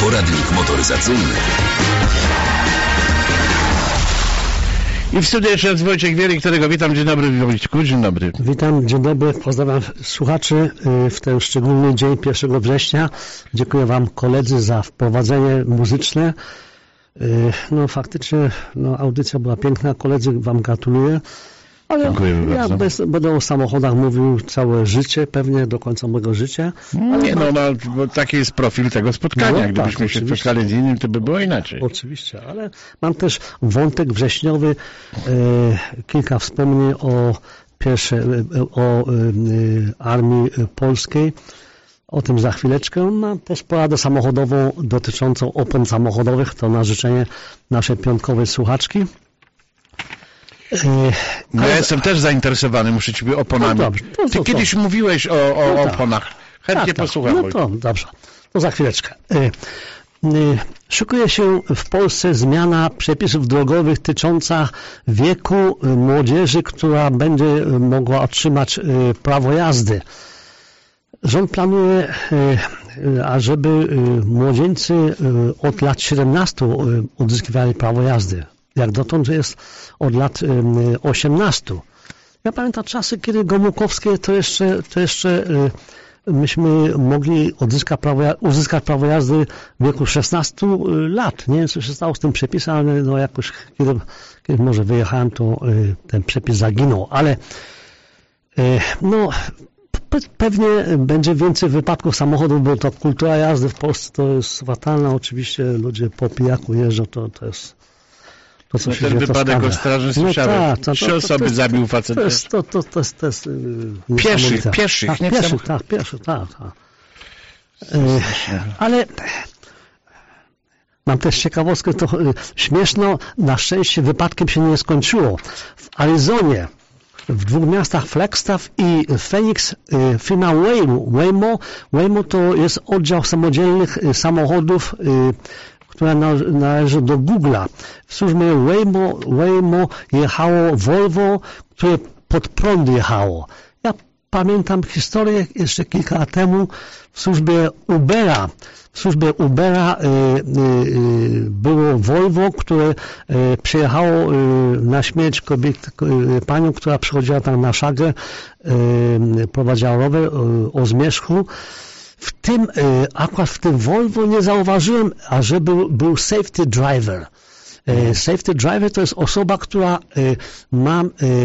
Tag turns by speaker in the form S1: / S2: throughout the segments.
S1: Poradnik motoryzacyjny.
S2: I w studiu jeszcze raz Wojciech Wielik, którego witam. Dzień dobry, Wojtku, dzień dobry.
S3: Witam, dzień dobry, pozdrawiam słuchaczy w ten szczególny dzień 1 września. Dziękuję Wam, koledzy, za wprowadzenie muzyczne. No faktycznie, audycja była piękna, koledzy, Wam gratuluję. Ale
S2: dziękuję bardzo.
S3: Będę o samochodach mówił całe życie, pewnie do końca mojego życia. Ale
S2: bo taki jest profil tego spotkania. Gdybyśmy się spotkali z innym, to by było inaczej.
S3: Oczywiście, ale mam też wątek wrześniowy, kilka wspomnień o Armii Polskiej. O tym za chwileczkę. Mam też poradę samochodową dotyczącą opon samochodowych. To na życzenie naszej piątkowej słuchaczki.
S2: Ja jestem też zainteresowany, muszę Ciebie oponami.
S3: No dobrze,
S2: Ty kiedyś mówiłeś o oponach. Chętnie posłucham.
S3: No to dobrze. To za chwileczkę. Szykuje się w Polsce zmiana przepisów drogowych dotycząca wieku młodzieży, która będzie mogła otrzymać prawo jazdy. Rząd planuje, ażeby młodzieńcy od lat 17 uzyskiwali prawo jazdy. Jak dotąd jest od lat 18. Ja pamiętam czasy, kiedy Gomułkowskie to jeszcze myśmy mogli uzyskać prawo jazdy w wieku 16 lat. Nie wiem, co się stało z tym przepisem, ale jakoś kiedy może wyjechałem, to ten przepis zaginął. Ale pewnie będzie więcej wypadków samochodów, bo to kultura jazdy w Polsce to jest fatalna. Oczywiście ludzie po pijaku jeżdżą, to jest to, co się
S2: ten
S3: dzieje,
S2: wypadek o straży słyszałem. 3 osoby zabił facet.
S3: To jest
S2: Pieszych.
S3: Ale mam też ciekawostkę, to śmieszno, na szczęście wypadkiem się nie skończyło. W Arizonie, w 2 miastach Flagstaff i Phoenix, firma Waymo to jest oddział samodzielnych samochodów, która należy do Google'a. W służbie Waymo jechało Volvo, które pod prąd jechało. Ja pamiętam historię jeszcze kilka lat temu w służbie Ubera. W służbie Ubera było Volvo, które przyjechało na śmierć panią, która przychodziła tam na szagę, prowadziła rower o zmierzchu. Akurat w tym Volvo nie zauważyłem, a że był safety driver. Safety driver to jest osoba, która ma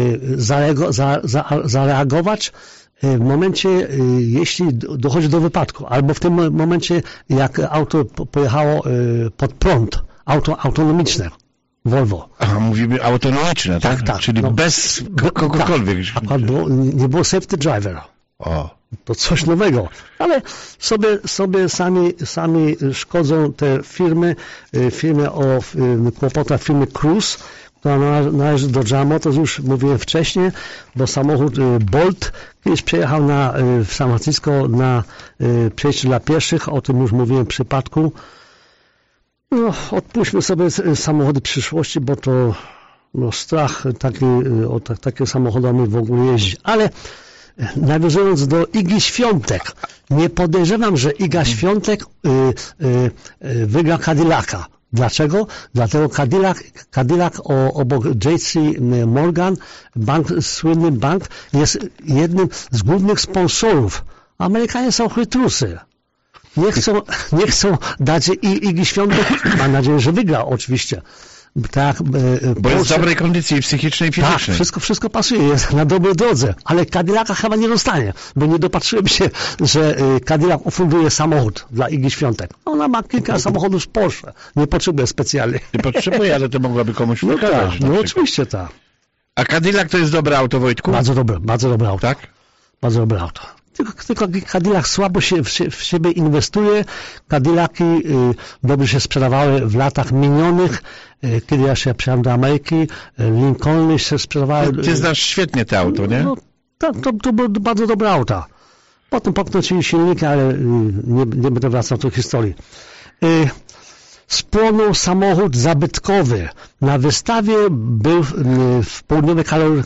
S3: zareagować w momencie, jeśli dochodzi do wypadku, albo w tym momencie, jak auto pojechało pod prąd, auto autonomiczne. Volvo.
S2: Aha, mówimy autonomiczne, tak?
S3: Tak.
S2: Czyli bez kogokolwiek.
S3: Tak. Nie było safety driver.
S2: O.
S3: To coś nowego, ale sobie sami szkodzą te firmy o kłopotach firmy Cruise, która należy do General Motors, już mówiłem wcześniej, bo samochód Bolt kiedyś przejechał w San Francisco na przejściu dla pieszych, o tym już mówiłem w przypadku. Odpuśćmy sobie samochody przyszłości, bo to strach o takie samochodami w ogóle jeździć, ale nawiązując do Igi Świątek, nie podejrzewam, że Iga Świątek wygra Cadillaca. Dlaczego? Dlatego Cadillac obok JC Morgan, słynny bank, jest jednym z głównych sponsorów. Amerykanie są chytrusy. Nie chcą dać Igi Świątek. Mam nadzieję, że wygra oczywiście. Tak,
S2: bo jest w dobrej kondycji psychicznej i fizycznej.
S3: Tak, wszystko pasuje, jest na dobrej drodze, ale Cadillaca chyba nie dostanie, bo nie dopatrzyłem się, że Cadillac ofunduje samochód dla Igi Świątek. Ona ma kilka samochodów z Porsche, nie potrzebuje specjalnie.
S2: Nie potrzebuje, ale to mogłaby komuś wykazać.
S3: No oczywiście tak.
S2: A Cadillac to jest dobre auto, Wojtku?
S3: Bardzo dobre auto.
S2: Tak?
S3: Bardzo dobre auto. Tylko Cadillac słabo się w siebie inwestuje. Cadillaki dobrze się sprzedawały w latach minionych, kiedy ja się przyjechałem do Ameryki. Lincolny się sprzedawały.
S2: Ty znasz świetnie te auto, nie?
S3: To były bardzo dobre auta. Potem poknącili silniki, ale nie będę wracał do historii. spłonął samochód zabytkowy. Na wystawie był w południowej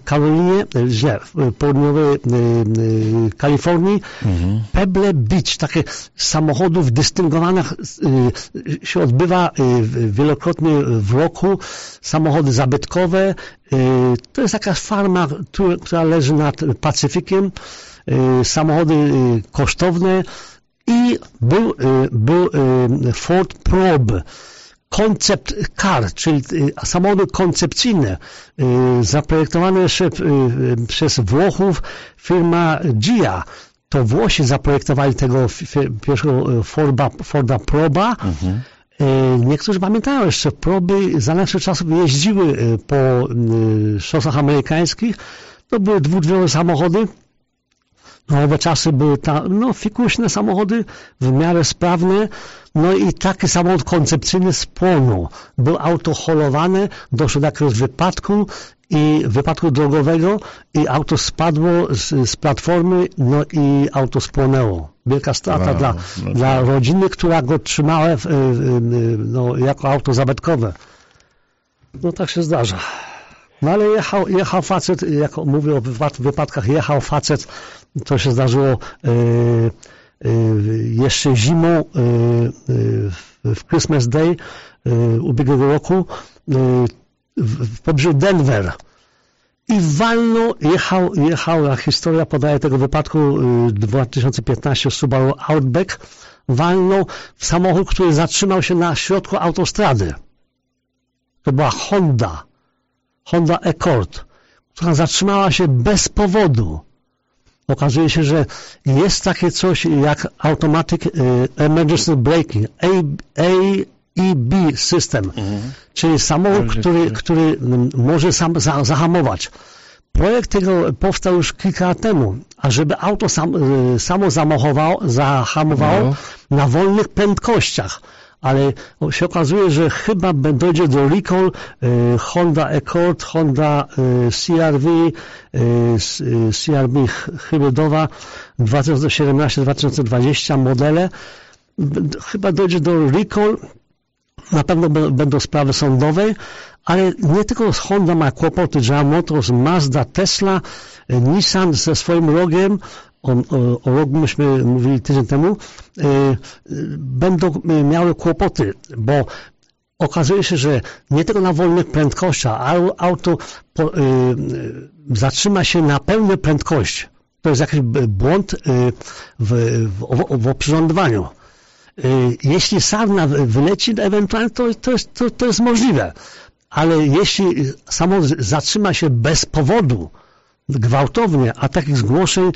S3: w południowej Kalifornii Pebble Beach. Takie samochodów dystyngowanych się odbywa wielokrotnie w roku. Samochody zabytkowe. To jest taka farma, która leży nad Pacyfikiem. Samochody kosztowne. I był Ford Probe, Concept Car, czyli samochody koncepcyjne, zaprojektowane jeszcze przez Włochów, firma Gia. To Włosi zaprojektowali tego pierwszego Forda Proba. Niektórzy pamiętają jeszcze, Proby za naszych czasów jeździły po szosach amerykańskich. To były dwudrzwiowe samochody. Na owe czasy były fikuśne samochody, w miarę sprawne, no i taki samochód koncepcyjny spłonął. Był auto holowane, doszło do jakiegoś wypadku drogowego i auto spadło z platformy, no i auto spłonęło. Wielka strata dla rodziny, która go trzymała jako auto zabytkowe. No tak się zdarza. No ale jechał facet, jak mówię o wypadkach, jechał facet, to się zdarzyło jeszcze zimą w Christmas Day ubiegłego roku w pobliżu Denver i walnął, jechał, historia podaje tego wypadku 2015 Subaru Outback, walnął w samochód, który zatrzymał się na środku autostrady. To była Honda Accord, która zatrzymała się bez powodu. Okazuje się, że jest takie coś jak Automatic Emergency Braking, AEB system, czyli samochód, który może sam zahamować. Projekt tego powstał już kilka lat temu, a żeby auto samo zahamowało na wolnych prędkościach. Ale się okazuje, że chyba dojdzie do recall Honda Accord, Honda CR-V hybrydowa 2017-2020 modele. Chyba dojdzie do recall, na pewno będą sprawy sądowe, ale nie tylko Honda ma kłopoty, General Motors, Mazda, Tesla, Nissan ze swoim rogiem, o rogu myśmy mówili tydzień temu, będą miały kłopoty, bo okazuje się, że nie tylko na wolnych prędkościach, ale auto zatrzyma się na pełnej prędkości. To jest jakiś błąd w oprzyrządowaniu. Jeśli sarna wyleci, ewentualnie to jest możliwe, ale jeśli samochód zatrzyma się bez powodu, gwałtownie, a takich zgłoszeń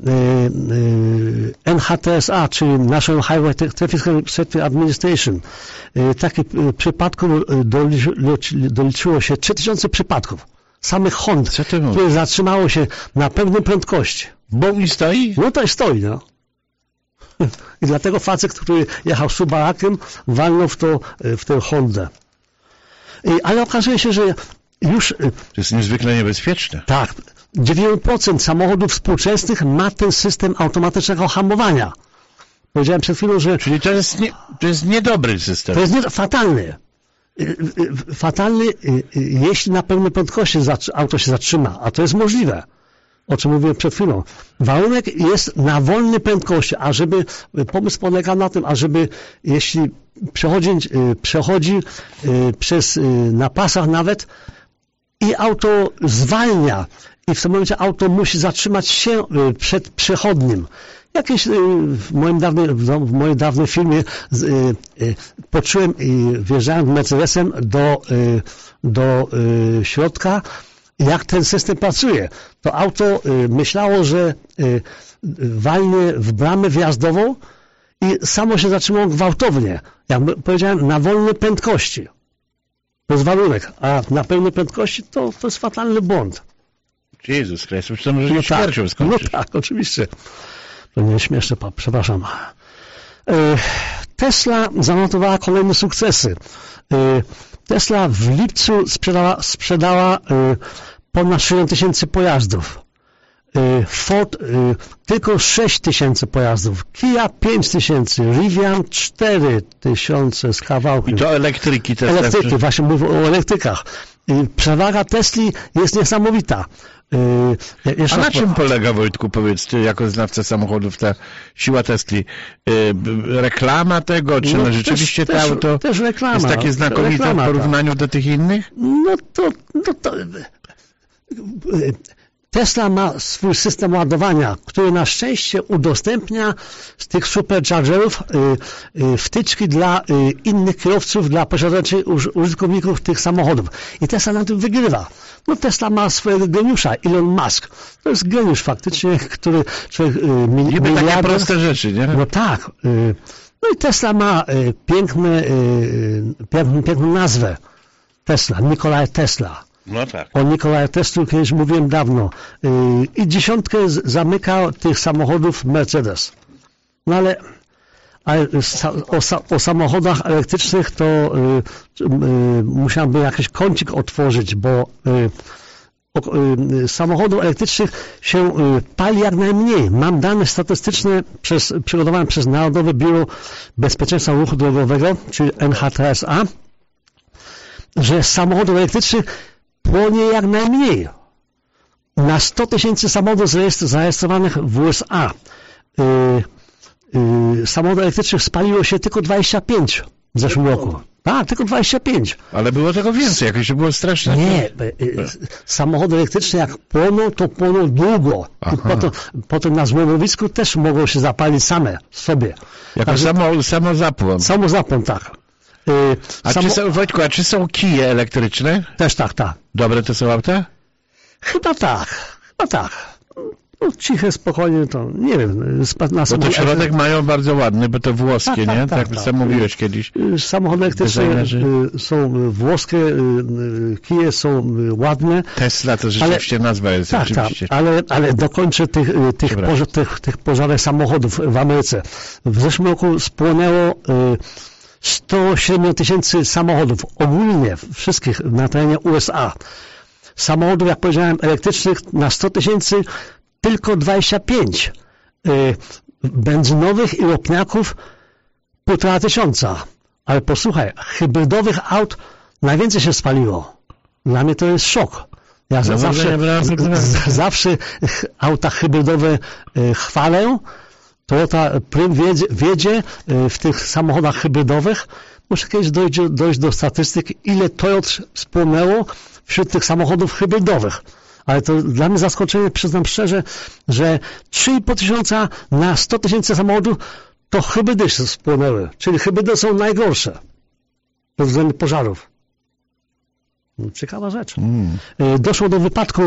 S3: NHTSA, czyli National Highway Traffic Safety Administration, takich przypadków doliczyło się 3000 przypadków. Samych Hond, które zatrzymało się na pewnej prędkości.
S2: Bo i stoi?
S3: No to stoi, no. I dlatego facet, który jechał Subarakiem, walnął w tę Hondę. Ale okazuje się, że już...
S2: To jest niezwykle niebezpieczne.
S3: Tak. 9% samochodów współczesnych ma ten system automatycznego hamowania. Powiedziałem przed chwilą, że...
S2: Czyli to jest niedobry system.
S3: To jest fatalny. Fatalny, jeśli na pewnej prędkości auto się zatrzyma, a to jest możliwe. O czym mówiłem przed chwilą. Warunek jest na wolnej prędkości, pomysł polega na tym, jeśli przechodzi na pasach nawet i auto zwalnia i w tym momencie auto musi zatrzymać się przed przechodnim. W mojej dawnej filmie poczułem i wjeżdżałem Mercedesem do środka, jak ten system pracuje. To auto myślało, że walnie w bramę wjazdową i samo się zatrzymało gwałtownie. Jak powiedziałem, na wolnej prędkości. To jest warunek, a na pełnej prędkości to jest fatalny błąd.
S2: Jezus Chrystus, to może się śmiercią skończyć.
S3: No tak, oczywiście. To nie jest śmieszne, przepraszam. Tesla zanotowała kolejne sukcesy. Tesla w lipcu sprzedała ponad 60 000 pojazdów. Ford tylko 6000 pojazdów, Kia 5000, Rivian 4000 z kawałkiem.
S2: I to elektryki też.
S3: Elektryki, właśnie mówię o elektrykach. Przewaga Tesli jest niesamowita.
S2: A na czym polega, Wojtku, powiedzcie, jako znawca samochodów, ta siła Tesli? Reklama tego, czy no rzeczywiście to auto
S3: też reklama,
S2: jest takie znakomite w porównaniu do tych innych?
S3: No to Tesla ma swój system ładowania, który na szczęście udostępnia z tych superchargerów wtyczki dla innych kierowców, dla posiadaczy, użytkowników tych samochodów. I Tesla na tym wygrywa. No Tesla ma swojego geniusza, Elon Musk. To jest geniusz faktycznie, który człowiek
S2: Niby takie proste rzeczy, nie?
S3: No tak. No i Tesla ma piękną nazwę. Tesla, Nikolaj Tesla.
S2: No tak.
S3: O Nikolaja Teslu kiedyś mówiłem dawno. I 10 zamyka tych samochodów Mercedes. No ale o samochodach elektrycznych to musiałby jakiś kącik otworzyć, bo samochodów elektrycznych się pali jak najmniej. Mam dane statystyczne przygotowane przez Narodowe Biuro Bezpieczeństwa Ruchu Drogowego, czyli NHTSA, że z samochodów elektrycznych płonie jak najmniej. Na 100 000 samochodów zarejestrowanych w USA samochodów elektrycznych spaliło się tylko 25 w zeszłym roku. Tak, tylko 25.
S2: Ale było tego więcej, jakieś było straszne.
S3: Nie, samochody elektryczne jak płoną, to płoną długo. I potem na złomowisku też mogą się zapalić same sobie.
S2: Jako samozapłon.
S3: Samozapłon, tak.
S2: Wojtku, a czy są kije elektryczne?
S3: Też tak.
S2: Dobre to są auta?
S3: Chyba tak. No, ciche, spokojnie, to nie wiem.
S2: Bo to środek mają bardzo ładny, bo to włoskie, nie? Tak sam mówiłeś kiedyś.
S3: Samochody elektryczne są włoskie, kije są ładne.
S2: Tesla to rzeczywiście nazwa jest oczywiście.
S3: Ale dokończę tych pożarnych samochodów w Ameryce. W zeszłym roku spłonęło 107 000 samochodów, ogólnie wszystkich na terenie USA. Samochodów, jak powiedziałem, elektrycznych na 100 000 tylko 25. Benzynowych i ropniaków 1500. Ale posłuchaj, hybrydowych aut najwięcej się spaliło. Dla mnie to jest szok. Ja zawsze auta hybrydowe chwalę. Toyota Prym wiedzie w tych samochodach hybrydowych. Muszę kiedyś dojść do statystyk, ile Toyot spłonęło wśród tych samochodów hybrydowych. Ale to dla mnie zaskoczenie, przyznam szczerze, że 3500 na 100 000 samochodów to hybrydy spłonęły. Czyli hybrydy są najgorsze ze względu pożarów. Ciekawa rzecz. Doszło do wypadku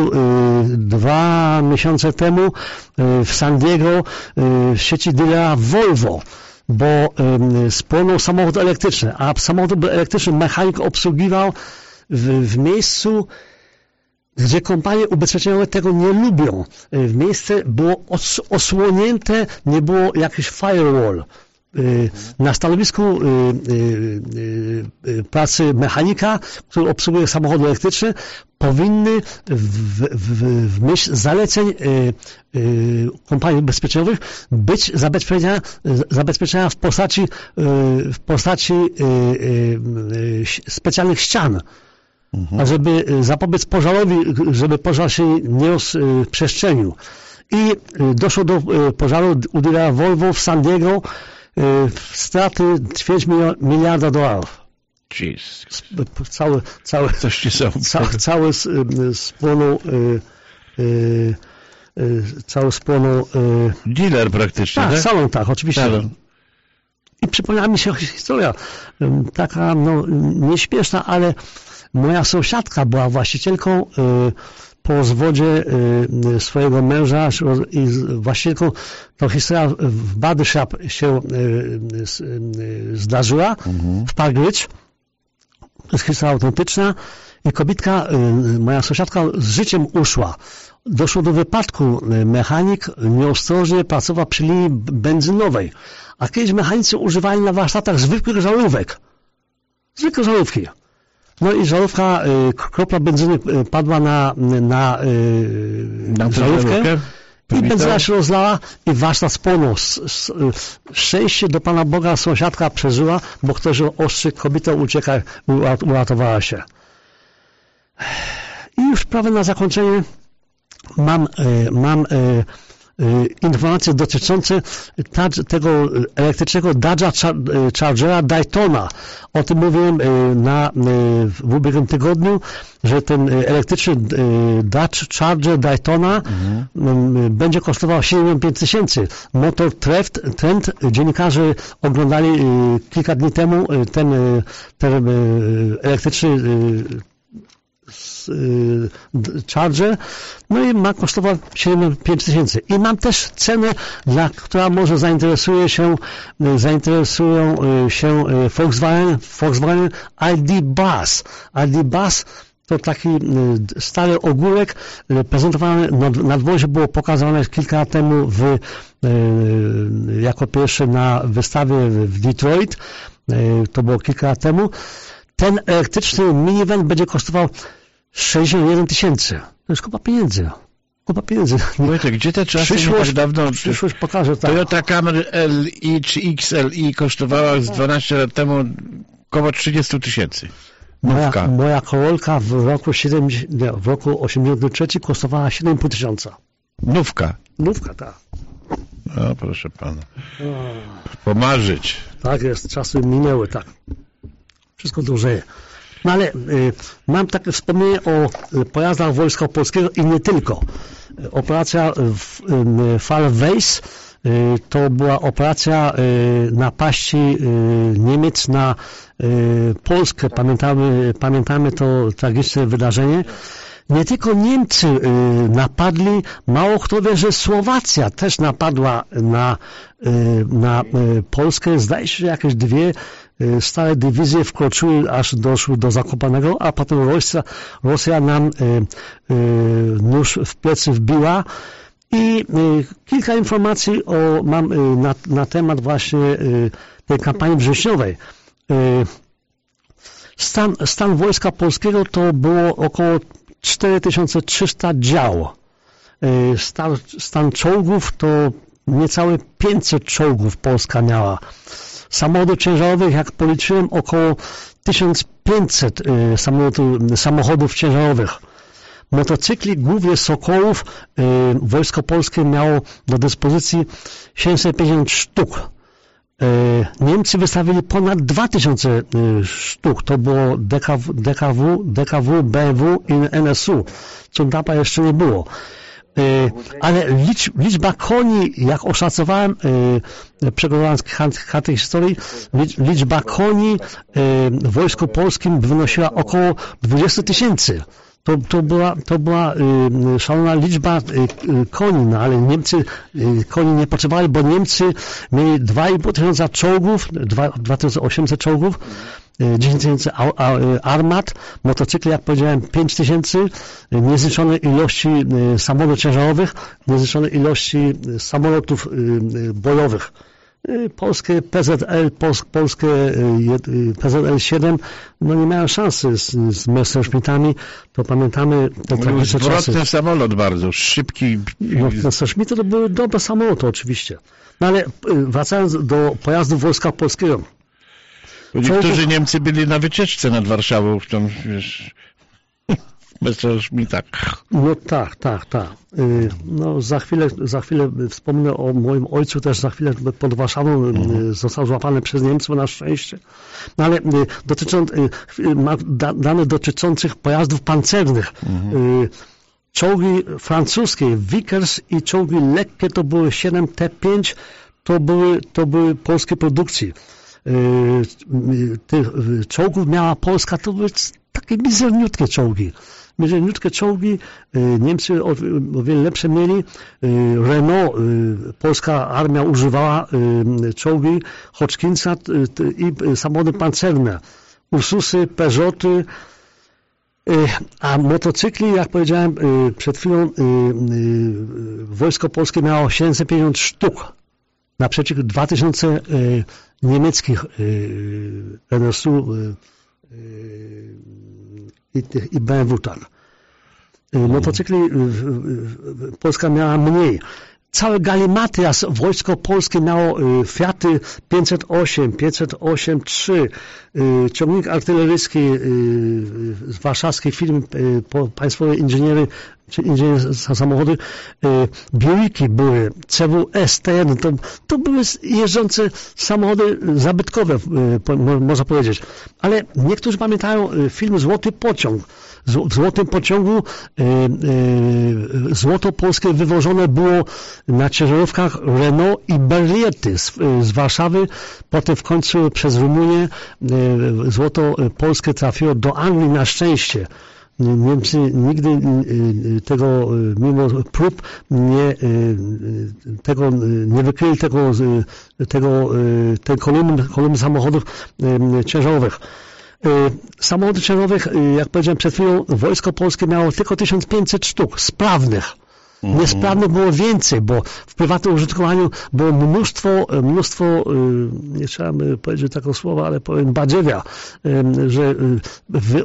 S3: 2 miesiące temu w San Diego w sieci dealera Volvo, bo spłonął samochód elektryczny, a samochód elektryczny mechanik obsługiwał w miejscu, gdzie kompanie ubezpieczeniowe tego nie lubią. Miejsce było osłonięte, nie było jakiś firewall. Na stanowisku pracy mechanika, który obsługuje samochody elektryczne, powinny w myśl zaleceń kompanii ubezpieczeniowych być zabezpieczenia w postaci specjalnych ścian. A żeby zapobiec pożarowi, żeby pożar się nie rozprzestrzenił. I doszło do pożaru u dealera Volvo w San Diego, straty $250 miliarda. Cały spłonął
S2: dealer praktycznie, tak?
S3: Salon, tak, oczywiście. Salon. I przypomniała mi się historia taka, nieśmieszna, ale moja sąsiadka była właścicielką po zwodzie swojego męża i właścicielką, to historia w Barbershop się zdarzyła, w Park Ridge. To jest historia autentyczna i kobietka, moja sąsiadka z życiem uszła. Doszło do wypadku. Mechanik nieostrożnie pracował przy linii benzynowej, a kiedyś mechanicy używali na warsztatach zwykłych żarówek. Zwykłe żarówki. No i żarówka, kropla benzyny padła na żarówkę i benzyna się rozlała i warsztat spłonął. Szczęście do Pana Boga sąsiadka przeżyła, bo ktoś ostrzyk kobietę ucieka, uratowała się. I już prawie na zakończenie mam informacje dotyczące tego elektrycznego Dodge'a Chargera Daytona. O tym mówiłem w ubiegłym tygodniu, że ten elektryczny Dodge Charger Daytona będzie kosztował 75 000. Motor Trend, dziennikarze oglądali kilka dni temu ten elektryczny Charger, no i ma kosztować 75 000. I mam też cenę, która może zainteresują się Volkswagen ID Buzz. ID Buzz to taki stary ogórek prezentowany na dworze, było pokazywane kilka lat temu jako pierwszy na wystawie w Detroit. To było kilka lat temu. Ten elektryczny minivan będzie kosztował 61 000. To jest kupa pieniędzy.
S2: Wojtek, gdzie te czasy nie tak dawno...
S3: Przyszłość pokaże, tak.
S2: Toyota Camry LI czy XLI kosztowała z 12 lat temu około 30 000.
S3: Moja Korolka w roku 83 kosztowała 7,5 tysiąca. Nówka, tak.
S2: No, proszę pana. Pomarzyć.
S3: Tak jest, czasy minęły, tak. Wszystko drożeje. No ale mam takie wspomnienie o pojazdach Wojska Polskiego i nie tylko. Operacja Fall Weiss to była operacja napaści Niemiec na Polskę. Pamiętamy to tragiczne wydarzenie. Nie tylko Niemcy napadli, mało kto wie, że Słowacja też napadła na Polskę. Zdaje się, że jakieś 2 stare dywizje wkroczyły, aż doszły do Zakopanego, a potem Rosja nam nóż w plecy wbiła. I kilka informacji mam na temat właśnie tej kampanii wrześniowej. Stan Wojska Polskiego to było około 4300 dział. Stan czołgów to niecałe 500 czołgów Polska miała. Samochodów ciężarowych, jak policzyłem, około 1500 samochodów ciężarowych. Motocykli, głównie Sokołów, Wojsko Polskie miało do dyspozycji 750 sztuk. Niemcy wystawili ponad 2000 sztuk. To było DKW, BMW i NSU, co dawno jeszcze nie było. Ale liczba koni, jak oszacowałem, przeglądając kartę historii, liczba koni w Wojsku Polskim wynosiła około 20 000. To była szalona liczba koni, no ale Niemcy koni nie potrzebowali, bo Niemcy mieli 2500 czołgów, 2800 czołgów, 10 000 armat, motocykli, jak powiedziałem, 5000, niezliczone ilości samochodów ciężarowych, niezliczone ilości samolotów bojowych. Polskie PZL, polskie PZL-7, no nie miały szansy z Messerschmittami, to pamiętamy te tragiczne czasy.
S2: Zwrotny samolot bardzo, szybki.
S3: No, Messerschmitty to były dobre samoloty oczywiście. No ale wracając do pojazdów Wojska Polskiego.
S2: Niektórzy Niemcy byli na wycieczce nad Warszawą, w tą, wiesz, Messerschmittach.
S3: No tak. No za chwilę wspomnę o moim ojcu, też za chwilę pod Warszawą został złapany przez Niemców na szczęście. No ale dane dotyczących pojazdów pancernych. Czołgi francuskie, Vickers i czołgi lekkie to były 7T5, to były polskie produkcji. Tych czołgów miała Polska, to były takie mizerniutkie czołgi. Niemcy o wiele lepsze mieli. Renault, polska armia używała czołgi Hodgkinsa i samochody pancerne. Ursusy, Peugeoty, a motocykli, jak powiedziałem przed chwilą, Wojsko Polskie miało 750 sztuk. Naprzeciw 2000 niemieckich NSU i BMW tak. Motocykli Polska miała mniej. Całe galimatyas wojsko polskie miało Fiaty 508, 508-3, ciągnik artyleryjski z warszawskiej firmy państwowej inżyniery samochody, Buicki były, CWS, T1, to były jeżdżące samochody zabytkowe, można powiedzieć. Ale niektórzy pamiętają film Złoty Pociąg. W Złotym Pociągu złoto polskie wywożone było na ciężarówkach Renault i Berliety z Warszawy. Potem w końcu przez Rumunię złoto polskie trafiło do Anglii na szczęście. Niemcy nigdy tego, mimo prób, nie wykryli tej kolumny samochodów ciężarowych. Samochodów ciężarowych, jak powiedziałem przed chwilą, wojsko polskie miało tylko 1500 sztuk sprawnych. Niesprawnych było więcej, bo w prywatnym użytkowaniu było mnóstwo, nie trzeba by powiedzieć takiego słowa, ale powiem badziewia, że w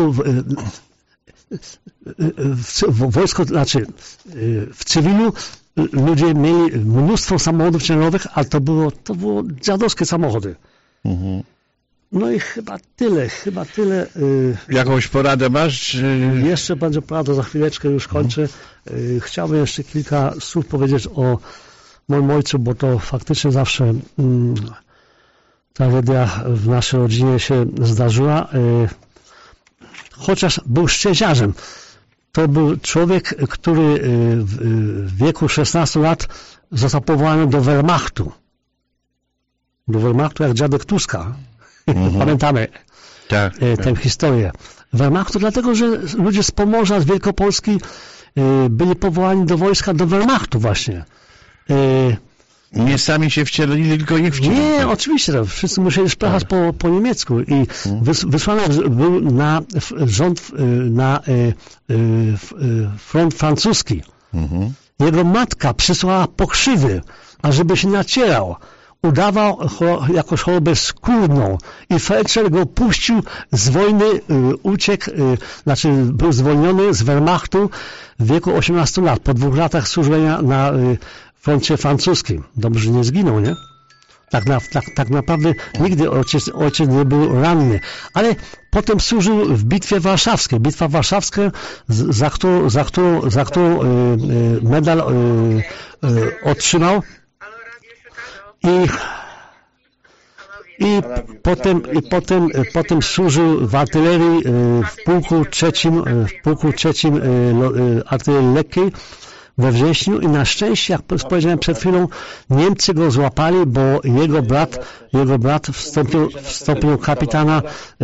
S3: wojsku, znaczy w cywilu ludzie mieli mnóstwo samochodów ciężarowych, ale to było dziadowskie samochody. No i chyba tyle.
S2: Jakąś poradę masz?
S3: Jeszcze będzie porada, za chwileczkę już kończę. Chciałbym jeszcze kilka słów powiedzieć o moim ojcu, bo to faktycznie zawsze tragedia w naszej rodzinie się zdarzyła. Chociaż był szczęściarzem. To był człowiek, który w wieku 16 lat został powołany do Wehrmachtu. Do Wehrmachtu jak dziadek Tuska. Pamiętamy tę historię. Wehrmachtu, dlatego że ludzie z Pomorza, z Wielkopolski byli powołani do wojska, do Wehrmachtu właśnie.
S2: Nie sami się wcielili, tylko ich wcielili.
S3: Nie, oczywiście. Wszyscy musieli szprechać po niemiecku i wysłany był na front francuski. Jego matka przysłała pokrzywy, ażeby się nacierał. Udawał jakąś chorobę skórną i felczer go puścił z wojny, uciekł, znaczy był zwolniony z Wehrmachtu w wieku 18 lat, po 2 latach służenia na froncie francuskim. Dobrze, że nie zginął, nie? Tak naprawdę nigdy ojciec nie był ranny, ale potem służył w Bitwie Warszawskiej. Bitwa Warszawska, za którą medal otrzymał. I potem służył w artylerii w pułku trzecim artylerii lekkiej we Wrześniu i na szczęście, jak powiedziałem przed chwilą, Niemcy go złapali, bo jego brat w stopniu kapitana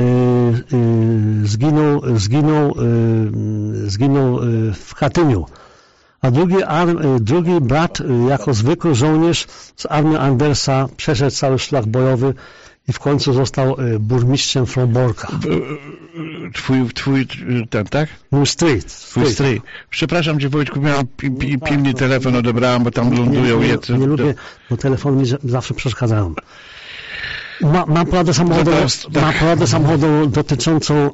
S3: zginął w Katyniu. A drugi brat, jako zwykły żołnierz z armii Andersa, przeszedł cały szlak bojowy i w końcu został burmistrzem Fromborka.
S2: Twój ten, tak?
S3: Mój stryj.
S2: Przepraszam cię, Wojtku, miałem pilny telefon, odebrałem, bo tam lądują jecy.
S3: Nie lubię, bo telefony mi zawsze przeszkadzają. Mam poradę samochodową dotyczącą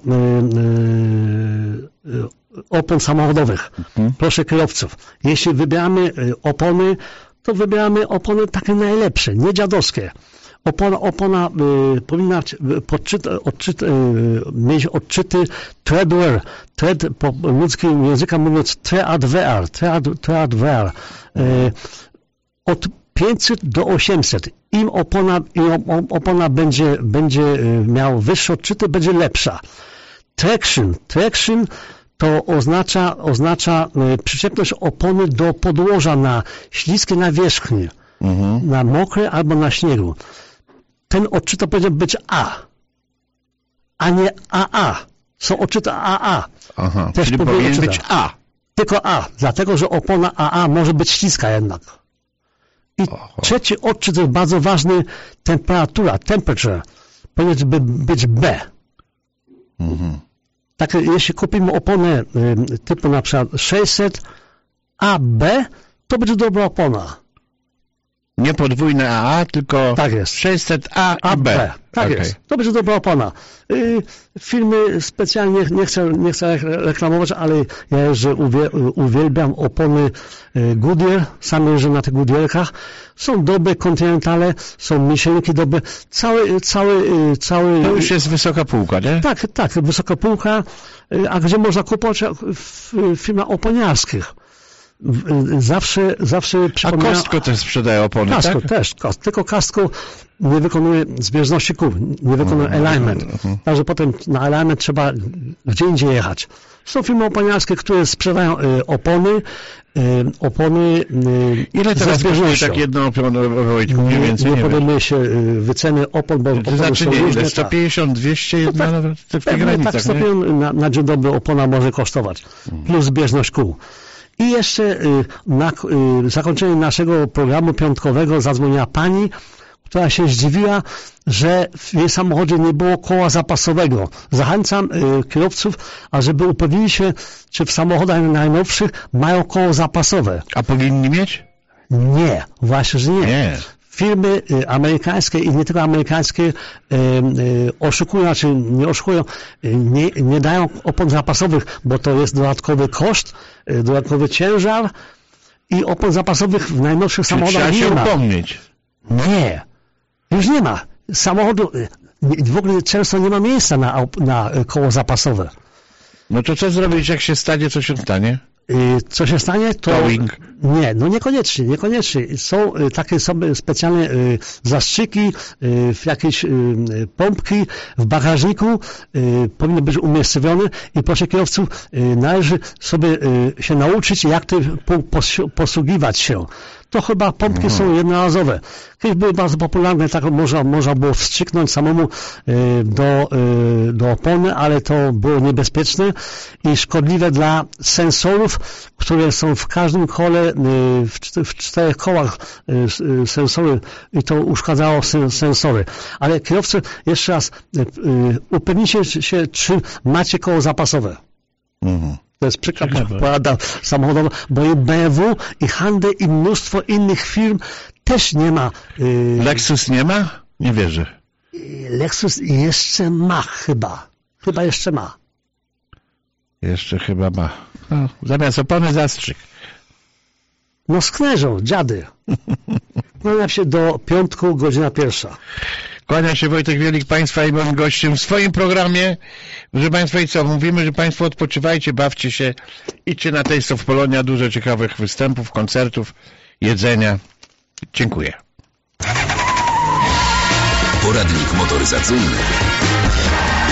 S3: opon samochodowych. Proszę kierowców, jeśli wybieramy opony, to wybieramy opony takie najlepsze, nie dziadowskie. Opona powinna mieć odczyty treadwear. Tread po ludzkim języku mówiąc treadwear. Od 500 do 800. Im opona będzie miała wyższe odczyty, będzie lepsza. Traction to oznacza przyczepność opony do podłoża na śliskie nawierzchnie, na mokre albo na śniegu. Ten odczyt to powinien być a nie AA. Są odczyty AA.
S2: Aha, też czyli powinien być A.
S3: Tylko A, dlatego że opona AA może być śliska jednak. I trzeci odczyt jest bardzo ważny, temperature, powinien być B. Tak, jeśli kupimy oponę typu na przykład 600 AB, to będzie dobra opona.
S2: Nie podwójne AA, tylko
S3: tak jest.
S2: 600 A i B.
S3: Tak jest. To będzie dobra opona. Filmy specjalnie nie chcę reklamować, ale ja uwielbiam opony Goodyear. Sam jeżdżę na tych Goodyearkach. Są dobre Continentale, są Michelinki dobre. Cały...
S2: To już jest wysoka półka, nie?
S3: Tak, wysoka półka. A gdzie można kupować? W firmach oponiarskich. Zawsze przypomina...
S2: A Costco też sprzedaje opony,
S3: Costco
S2: tak?
S3: też. Tylko Costco nie wykonuje zbieżności kół, nie wykonuje alignment. Także potem na alignment trzeba gdzie indziej jechać. Są firmy oponiarskie, które sprzedają opony.
S2: Ile teraz kosztuje tak jedno opony, Wojtku, mniej więcej?
S3: Nie podejmuje się wyceny opon, bo
S2: to znaczy nie, ile? 150, 200, jedna w tych granicach,
S3: tak, 150 na dzień dobry opona może kosztować. Plus zbieżność kół. I jeszcze na zakończenie naszego programu piątkowego zadzwoniła pani, która się zdziwiła, że w jej samochodzie nie było koła zapasowego. Zachęcam kierowców, ażeby upewnili się, czy w samochodach najnowszych mają koło zapasowe.
S2: A powinni mieć?
S3: Nie, właśnie, że nie. Firmy amerykańskie i nie tylko amerykańskie oszukują, czy nie oszukują, nie dają opon zapasowych, bo to jest dodatkowy koszt, dodatkowy ciężar i opon zapasowych w najnowszych samochodach nie ma.
S2: Trzeba się upomnieć.
S3: Nie, już nie ma. Samochodu w ogóle często nie ma miejsca na koło zapasowe.
S2: No to co zrobić, jak się stanie, co się stanie?
S3: Co się stanie, to...
S2: Towing.
S3: Nie, no niekoniecznie. Są takie sobie specjalne zastrzyki, jakieś pompki w bagażniku, powinny być umiejscowione i proszę kierowców, należy sobie się nauczyć, jak tym posługiwać się. To chyba pompki są jednorazowe. Kiedyś były bardzo popularne, tak można było wstrzyknąć samemu do opony, ale to było niebezpieczne i szkodliwe dla sensorów, które są w każdym kole, w 4 kołach sensory i to uszkadzało sensory. Ale kierowcy, jeszcze raz, upewnijcie się, czy macie koło zapasowe. To jest przykra porada samochodowa, bo i BMW, i Hyundai, i mnóstwo innych firm też nie ma.
S2: Lexus nie ma? Nie wierzę.
S3: Lexus jeszcze ma chyba. Chyba jeszcze ma.
S2: Jeszcze chyba ma. No, zamiast opony zastrzyk.
S3: No sknerzą, dziady. Kłaniam się do piątku, godzina 1.
S2: Kłania się Wojtek Wielik, Państwa i moim gościem w swoim programie. Proszę Państwa, i co? Mówimy, że Państwo odpoczywajcie, bawcie się, idźcie na Taste of Polonia, dużo ciekawych występów, koncertów, jedzenia. Dziękuję.
S1: Poradnik motoryzacyjny